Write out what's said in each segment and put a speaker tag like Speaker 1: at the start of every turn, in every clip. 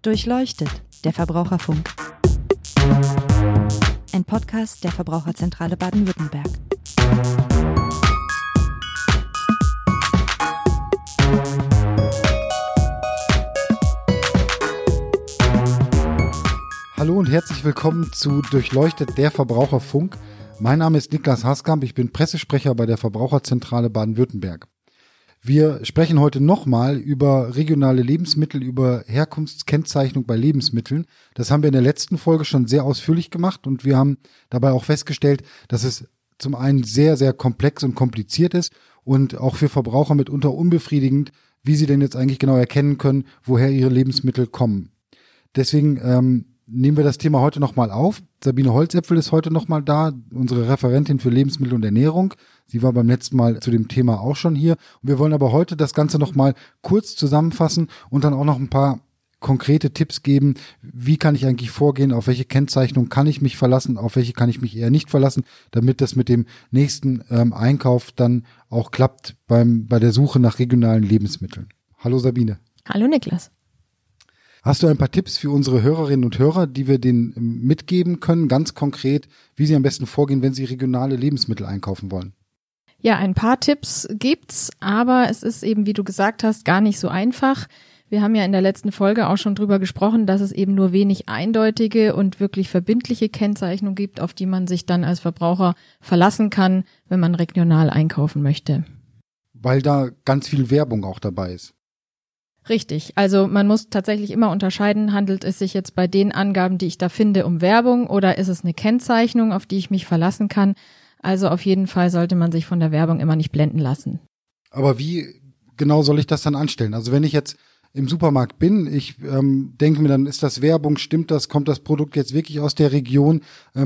Speaker 1: Durchleuchtet, der Verbraucherfunk. Ein Podcast der Verbraucherzentrale Baden-Württemberg.
Speaker 2: Hallo und herzlich willkommen zu Durchleuchtet, der Verbraucherfunk. Mein Name ist Niklas Haskamp, ich bin Pressesprecher bei der Verbraucherzentrale Baden-Württemberg. Wir sprechen heute nochmal über regionale Lebensmittel, über Herkunftskennzeichnung bei Lebensmitteln. Das haben wir in der letzten Folge schon sehr ausführlich gemacht und wir haben dabei auch festgestellt, dass es zum einen sehr, sehr komplex und kompliziert ist und auch für Verbraucher mitunter unbefriedigend, wie sie denn jetzt eigentlich genau erkennen können, woher ihre Lebensmittel kommen. Deswegen nehmen wir das Thema heute nochmal auf. Sabine Holzäpfel ist heute nochmal da, unsere Referentin für Lebensmittel und Ernährung. Sie war beim letzten Mal zu dem Thema auch schon hier. Und wir wollen aber heute das Ganze nochmal kurz zusammenfassen und dann auch noch ein paar konkrete Tipps geben. Wie kann ich eigentlich vorgehen? Auf welche Kennzeichnung kann ich mich verlassen? Auf welche kann ich mich eher nicht verlassen? Damit das mit dem nächsten Einkauf dann auch klappt bei der Suche nach regionalen Lebensmitteln. Hallo Sabine.
Speaker 3: Hallo Niklas.
Speaker 2: Hast du ein paar Tipps für unsere Hörerinnen und Hörer, die wir denen mitgeben können, ganz konkret, wie sie am besten vorgehen, wenn sie regionale Lebensmittel einkaufen wollen?
Speaker 3: Ja, ein paar Tipps gibt's, aber es ist eben, wie du gesagt hast, gar nicht so einfach. Wir haben ja in der letzten Folge auch schon drüber gesprochen, dass es eben nur wenig eindeutige und wirklich verbindliche Kennzeichnungen gibt, auf die man sich dann als Verbraucher verlassen kann, wenn man regional einkaufen möchte.
Speaker 2: Weil da ganz viel Werbung auch dabei ist.
Speaker 3: Richtig, also man muss tatsächlich immer unterscheiden, handelt es sich jetzt bei den Angaben, die ich da finde, um Werbung oder ist es eine Kennzeichnung, auf die ich mich verlassen kann? Also auf jeden Fall sollte man sich von der Werbung immer nicht blenden lassen.
Speaker 2: Aber wie genau soll ich das dann anstellen? Also wenn ich jetzt im Supermarkt bin, ich denke mir, dann ist das Werbung, stimmt das, kommt das Produkt jetzt wirklich aus der Region?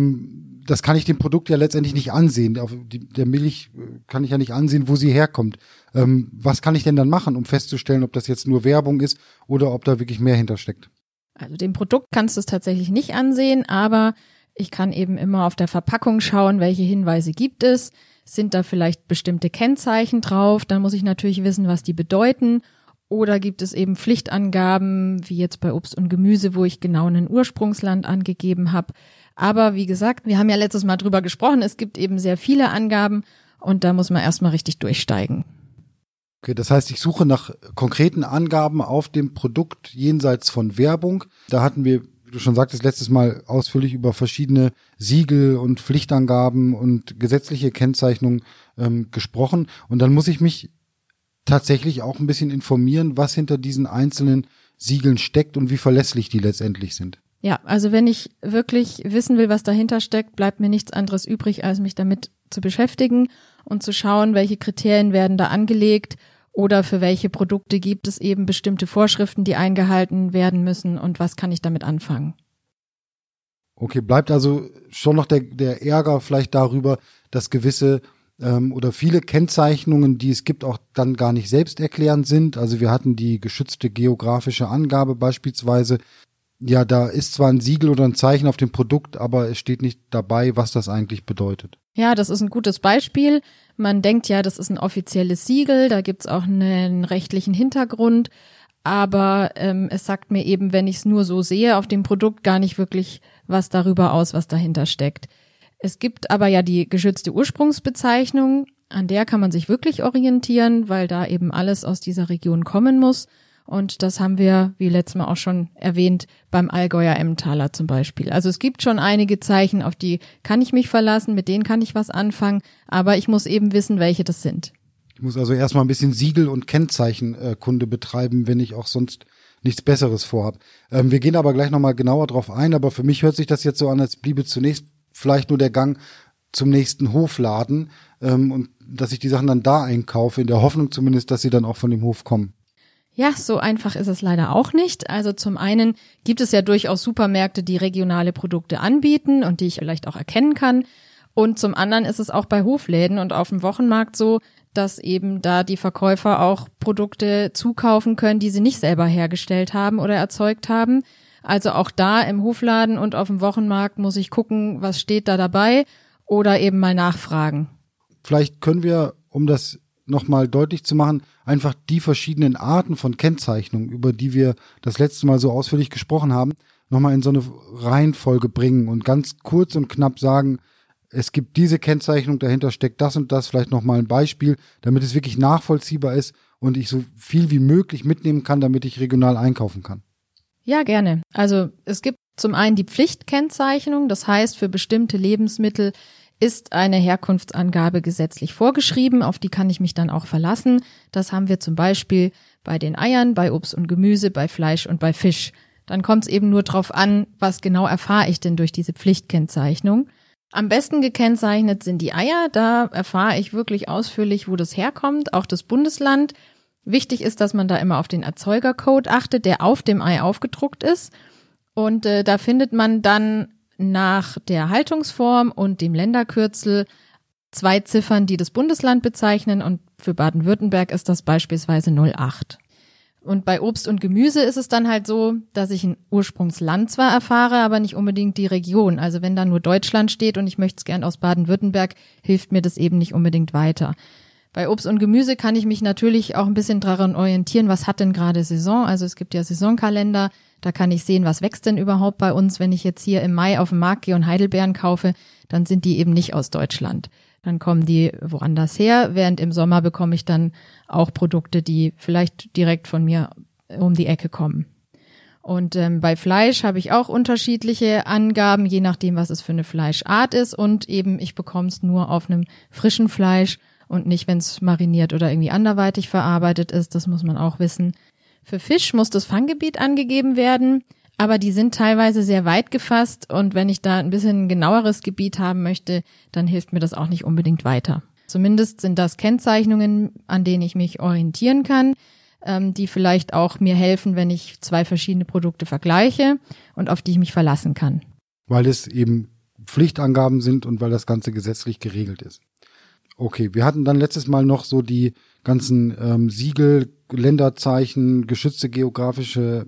Speaker 2: Das kann ich dem Produkt ja letztendlich nicht ansehen. Der Milch kann ich ja nicht ansehen, wo sie herkommt. Was kann ich denn dann machen, um festzustellen, ob das jetzt nur Werbung ist oder ob da wirklich mehr hintersteckt?
Speaker 3: Also dem Produkt kannst du es tatsächlich nicht ansehen, aber ich kann eben immer auf der Verpackung schauen, welche Hinweise gibt es. Sind da vielleicht bestimmte Kennzeichen drauf? Dann muss ich natürlich wissen, was die bedeuten. Oder gibt es eben Pflichtangaben, wie jetzt bei Obst und Gemüse, wo ich genau ein Ursprungsland angegeben habe. Aber wie gesagt, wir haben ja letztes Mal drüber gesprochen, es gibt eben sehr viele Angaben und da muss man erstmal richtig durchsteigen.
Speaker 2: Okay, das heißt, ich suche nach konkreten Angaben auf dem Produkt jenseits von Werbung. Da hatten wir, wie du schon sagtest, letztes Mal ausführlich über verschiedene Siegel und Pflichtangaben und gesetzliche Kennzeichnungen gesprochen. Und dann muss ich mich tatsächlich auch ein bisschen informieren, was hinter diesen einzelnen Siegeln steckt und wie verlässlich die letztendlich sind.
Speaker 3: Ja, also wenn ich wirklich wissen will, was dahinter steckt, bleibt mir nichts anderes übrig, als mich damit zu beschäftigen und zu schauen, welche Kriterien werden da angelegt oder für welche Produkte gibt es eben bestimmte Vorschriften, die eingehalten werden müssen und was kann ich damit anfangen.
Speaker 2: Okay, bleibt also schon noch der Ärger vielleicht darüber, dass gewisse oder viele Kennzeichnungen, die es gibt, auch dann gar nicht selbsterklärend sind. Also wir hatten die geschützte geografische Angabe beispielsweise. Ja, da ist zwar ein Siegel oder ein Zeichen auf dem Produkt, aber es steht nicht dabei, was das eigentlich bedeutet.
Speaker 3: Ja, das ist ein gutes Beispiel. Man denkt ja, das ist ein offizielles Siegel, da gibt's auch einen rechtlichen Hintergrund. Aber es sagt mir eben, wenn ich es nur so sehe auf dem Produkt, gar nicht wirklich was darüber aus, was dahinter steckt. Es gibt aber ja die geschützte Ursprungsbezeichnung, an der kann man sich wirklich orientieren, weil da eben alles aus dieser Region kommen muss. Und das haben wir, wie letztes Mal auch schon erwähnt, beim Allgäuer Emmentaler zum Beispiel. Also es gibt schon einige Zeichen, auf die kann ich mich verlassen, mit denen kann ich was anfangen, aber ich muss eben wissen, welche das sind.
Speaker 2: Ich muss also erstmal ein bisschen Siegel- und Kennzeichenkunde betreiben, wenn ich auch sonst nichts Besseres vorhabe. Wir gehen aber gleich nochmal genauer drauf ein, aber für mich hört sich das jetzt so an, als bliebe zunächst vielleicht nur der Gang zum nächsten Hofladen und dass ich die Sachen dann da einkaufe, in der Hoffnung zumindest, dass sie dann auch von dem Hof kommen.
Speaker 3: Ja, so einfach ist es leider auch nicht. Also zum einen gibt es ja durchaus Supermärkte, die regionale Produkte anbieten und die ich vielleicht auch erkennen kann. Und zum anderen ist es auch bei Hofläden und auf dem Wochenmarkt so, dass eben da die Verkäufer auch Produkte zukaufen können, die sie nicht selber hergestellt haben oder erzeugt haben. Also auch da im Hofladen und auf dem Wochenmarkt muss ich gucken, was steht da dabei oder eben mal nachfragen.
Speaker 2: Vielleicht können wir, um das nochmal deutlich zu machen, einfach die verschiedenen Arten von Kennzeichnung, über die wir das letzte Mal so ausführlich gesprochen haben, nochmal in so eine Reihenfolge bringen und ganz kurz und knapp sagen, es gibt diese Kennzeichnung, dahinter steckt das und das, vielleicht nochmal ein Beispiel, damit es wirklich nachvollziehbar ist und ich so viel wie möglich mitnehmen kann, damit ich regional einkaufen kann.
Speaker 3: Ja, gerne. Also es gibt zum einen die Pflichtkennzeichnung, das heißt, für bestimmte Lebensmittel ist eine Herkunftsangabe gesetzlich vorgeschrieben, auf die kann ich mich dann auch verlassen. Das haben wir zum Beispiel bei den Eiern, bei Obst und Gemüse, bei Fleisch und bei Fisch. Dann kommt es eben nur drauf an, was genau erfahre ich denn durch diese Pflichtkennzeichnung. Am besten gekennzeichnet sind die Eier, da erfahre ich wirklich ausführlich, wo das herkommt, auch das Bundesland. Wichtig ist, dass man da immer auf den Erzeugercode achtet, der auf dem Ei aufgedruckt ist. Und da findet man dann nach der Haltungsform und dem Länderkürzel 2 Ziffern, die das Bundesland bezeichnen. Und für Baden-Württemberg ist das beispielsweise 08. Und bei Obst und Gemüse ist es dann halt so, dass ich ein Ursprungsland zwar erfahre, aber nicht unbedingt die Region. Also wenn da nur Deutschland steht und ich möchte es gern aus Baden-Württemberg, hilft mir das eben nicht unbedingt weiter. Bei Obst und Gemüse kann ich mich natürlich auch ein bisschen daran orientieren, was hat denn gerade Saison. Also es gibt ja Saisonkalender, da kann ich sehen, was wächst denn überhaupt bei uns. Wenn ich jetzt hier im Mai auf den Markt gehe und Heidelbeeren kaufe, dann sind die eben nicht aus Deutschland. Dann kommen die woanders her, während im Sommer bekomme ich dann auch Produkte, die vielleicht direkt von mir um die Ecke kommen. Und bei Fleisch habe ich auch unterschiedliche Angaben, je nachdem, was es für eine Fleischart ist. Und eben, ich bekomme es nur auf einem frischen Fleisch und nicht, wenn es mariniert oder irgendwie anderweitig verarbeitet ist. Das muss man auch wissen. Für Fisch muss das Fanggebiet angegeben werden, aber die sind teilweise sehr weit gefasst. Und wenn ich da ein bisschen genaueres Gebiet haben möchte, dann hilft mir das auch nicht unbedingt weiter. Zumindest sind das Kennzeichnungen, an denen ich mich orientieren kann, die vielleicht auch mir helfen, wenn ich 2 verschiedene Produkte vergleiche und auf die ich mich verlassen kann.
Speaker 2: Weil es eben Pflichtangaben sind und weil das Ganze gesetzlich geregelt ist. Okay, wir hatten dann letztes Mal noch so die ganzen Siegel, Länderzeichen, geschützte geografische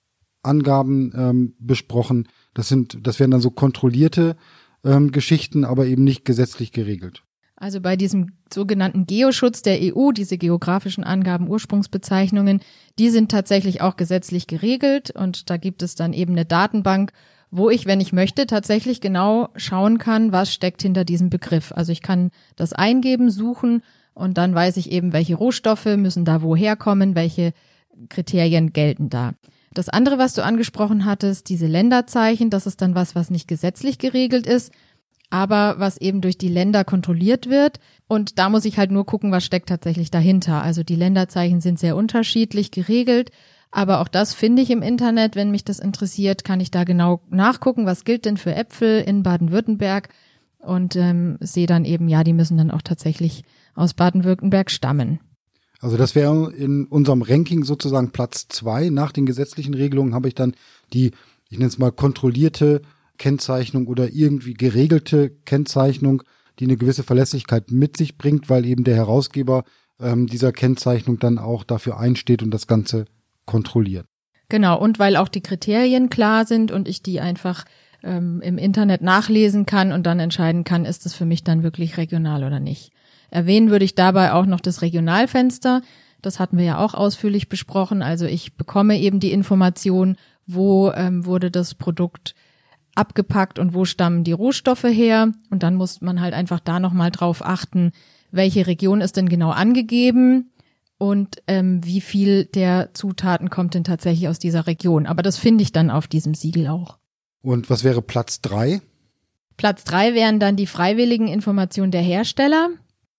Speaker 2: Angaben besprochen. Das wären dann so kontrollierte Geschichten, aber eben nicht gesetzlich geregelt.
Speaker 3: Also bei diesem sogenannten Geoschutz der EU, diese geografischen Angaben, Ursprungsbezeichnungen, die sind tatsächlich auch gesetzlich geregelt und da gibt es dann eben eine Datenbank, wo ich, wenn ich möchte, tatsächlich genau schauen kann, was steckt hinter diesem Begriff. Also ich kann das eingeben, suchen und dann weiß ich eben, welche Rohstoffe müssen da woher kommen, welche Kriterien gelten da. Das andere, was du angesprochen hattest, diese Länderzeichen, das ist dann was nicht gesetzlich geregelt ist, aber was eben durch die Länder kontrolliert wird. Und da muss ich halt nur gucken, was steckt tatsächlich dahinter. Also die Länderzeichen sind sehr unterschiedlich geregelt, aber auch das finde ich im Internet. Wenn mich das interessiert, kann ich da genau nachgucken, was gilt denn für Äpfel in Baden-Württemberg und sehe dann eben, ja, die müssen dann auch tatsächlich aus Baden-Württemberg stammen.
Speaker 2: Also das wäre in unserem Ranking sozusagen Platz 2. Nach den gesetzlichen Regelungen habe ich dann die, ich nenne es mal, kontrollierte Kennzeichnung oder irgendwie geregelte Kennzeichnung, die eine gewisse Verlässlichkeit mit sich bringt, weil eben der Herausgeber dieser Kennzeichnung dann auch dafür einsteht und das Ganze kontrolliert.
Speaker 3: Genau, und weil auch die Kriterien klar sind und ich die einfach im Internet nachlesen kann und dann entscheiden kann, ist es für mich dann wirklich regional oder nicht. Erwähnen würde ich dabei auch noch das Regionalfenster. Das hatten wir ja auch ausführlich besprochen. Also ich bekomme eben die Information, wo wurde das Produkt abgepackt und wo stammen die Rohstoffe her. Und dann muss man halt einfach da nochmal drauf achten, welche Region ist denn genau angegeben und wie viel der Zutaten kommt denn tatsächlich aus dieser Region. Aber das finde ich dann auf diesem Siegel auch.
Speaker 2: Und was wäre Platz 3?
Speaker 3: Platz 3 wären dann die freiwilligen Informationen der Hersteller.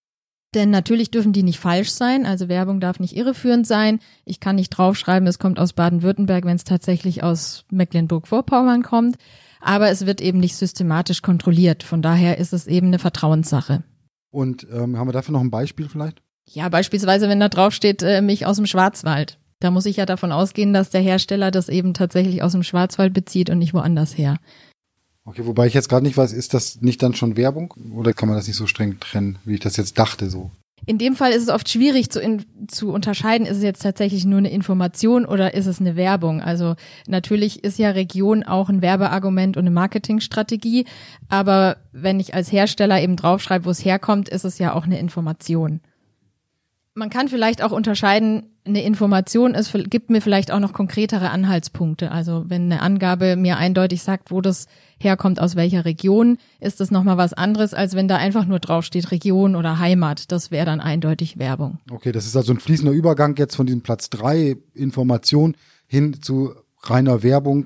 Speaker 3: Denn natürlich dürfen die nicht falsch sein, also Werbung darf nicht irreführend sein. Ich kann nicht draufschreiben, es kommt aus Baden-Württemberg, wenn es tatsächlich aus Mecklenburg-Vorpommern kommt. Aber es wird eben nicht systematisch kontrolliert. Von daher ist es eben eine Vertrauenssache.
Speaker 2: Und haben wir dafür noch ein Beispiel vielleicht?
Speaker 3: Ja, beispielsweise, wenn da draufsteht, Milch aus dem Schwarzwald. Da muss ich ja davon ausgehen, dass der Hersteller das eben tatsächlich aus dem Schwarzwald bezieht und nicht woanders her.
Speaker 2: Okay, wobei ich jetzt gerade nicht weiß, ist das nicht dann schon Werbung oder kann man das nicht so streng trennen, wie ich das jetzt dachte so?
Speaker 3: In dem Fall ist es oft schwierig zu unterscheiden, ist es jetzt tatsächlich nur eine Information oder ist es eine Werbung? Also natürlich ist ja Region auch ein Werbeargument und eine Marketingstrategie, aber wenn ich als Hersteller eben draufschreibe, wo es herkommt, ist es ja auch eine Information. Man kann vielleicht auch unterscheiden, eine Information gibt mir vielleicht auch noch konkretere Anhaltspunkte. Also wenn eine Angabe mir eindeutig sagt, wo das herkommt, aus welcher Region, ist das nochmal was anderes, als wenn da einfach nur draufsteht Region oder Heimat. Das wäre dann eindeutig Werbung.
Speaker 2: Okay, das ist also ein fließender Übergang jetzt von diesem Platz 3 Information hin zu reiner Werbung.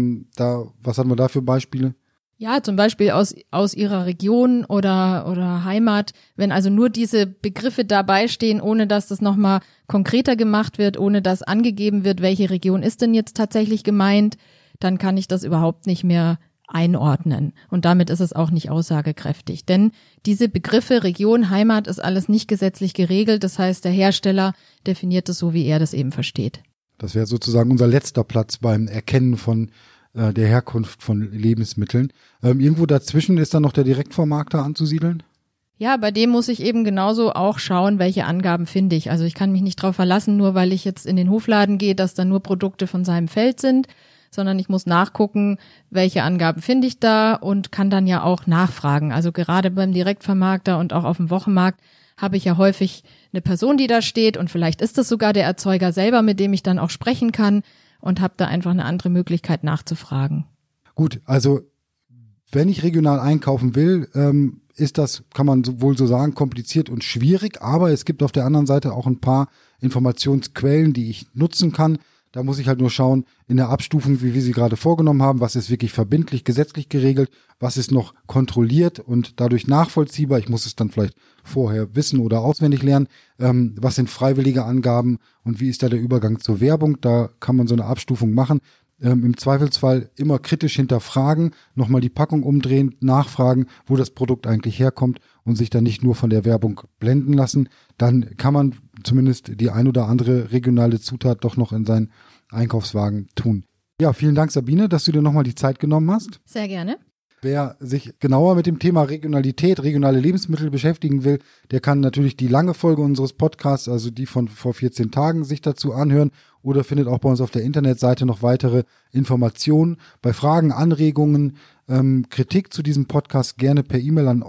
Speaker 2: Was haben wir da für Beispiele?
Speaker 3: Ja, zum Beispiel aus ihrer Region oder Heimat, wenn also nur diese Begriffe dabei stehen, ohne dass das nochmal konkreter gemacht wird, ohne dass angegeben wird, welche Region ist denn jetzt tatsächlich gemeint, dann kann ich das überhaupt nicht mehr einordnen. Und damit ist es auch nicht aussagekräftig. Denn diese Begriffe Region, Heimat ist alles nicht gesetzlich geregelt. Das heißt, der Hersteller definiert es so, wie er das eben versteht.
Speaker 2: Das wäre sozusagen unser letzter Platz beim Erkennen von der Herkunft von Lebensmitteln. Irgendwo dazwischen ist dann noch der Direktvermarkter anzusiedeln?
Speaker 3: Ja, bei dem muss ich eben genauso auch schauen, welche Angaben finde ich. Also ich kann mich nicht darauf verlassen, nur weil ich jetzt in den Hofladen gehe, dass da nur Produkte von seinem Feld sind, sondern ich muss nachgucken, welche Angaben finde ich da und kann dann ja auch nachfragen. Also gerade beim Direktvermarkter und auch auf dem Wochenmarkt habe ich ja häufig eine Person, die da steht und vielleicht ist es sogar der Erzeuger selber, mit dem ich dann auch sprechen kann und habe da einfach eine andere Möglichkeit nachzufragen.
Speaker 2: Gut, also wenn ich regional einkaufen will, ist das, kann man wohl so sagen, kompliziert und schwierig, aber es gibt auf der anderen Seite auch ein paar Informationsquellen, die ich nutzen kann. Da muss ich halt nur schauen, in der Abstufung, wie wir sie gerade vorgenommen haben, was ist wirklich verbindlich, gesetzlich geregelt, was ist noch kontrolliert und dadurch nachvollziehbar. Ich muss es dann vielleicht vorher wissen oder auswendig lernen. Was sind freiwillige Angaben und wie ist da der Übergang zur Werbung? Da kann man so eine Abstufung machen. Im Zweifelsfall immer kritisch hinterfragen, nochmal die Packung umdrehen, nachfragen, wo das Produkt eigentlich herkommt und sich dann nicht nur von der Werbung blenden lassen. Dann kann man zumindest die ein oder andere regionale Zutat doch noch in seinen Einkaufswagen tun. Ja, vielen Dank, Sabine, dass du dir nochmal die Zeit genommen hast.
Speaker 3: Sehr gerne.
Speaker 2: Wer sich genauer mit dem Thema Regionalität, regionale Lebensmittel beschäftigen will, der kann natürlich die lange Folge unseres Podcasts, also die von vor 14 Tagen, sich dazu anhören oder findet auch bei uns auf der Internetseite noch weitere Informationen. Bei Fragen, Anregungen, Kritik zu diesem Podcast gerne per E-Mail an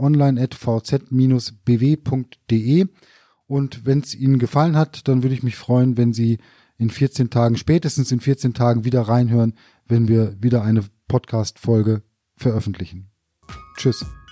Speaker 2: online@vz-bw.de. Und wenn es Ihnen gefallen hat, dann würde ich mich freuen, wenn Sie spätestens in 14 Tagen wieder reinhören, wenn wir wieder eine Podcast-Folge veröffentlichen. Tschüss.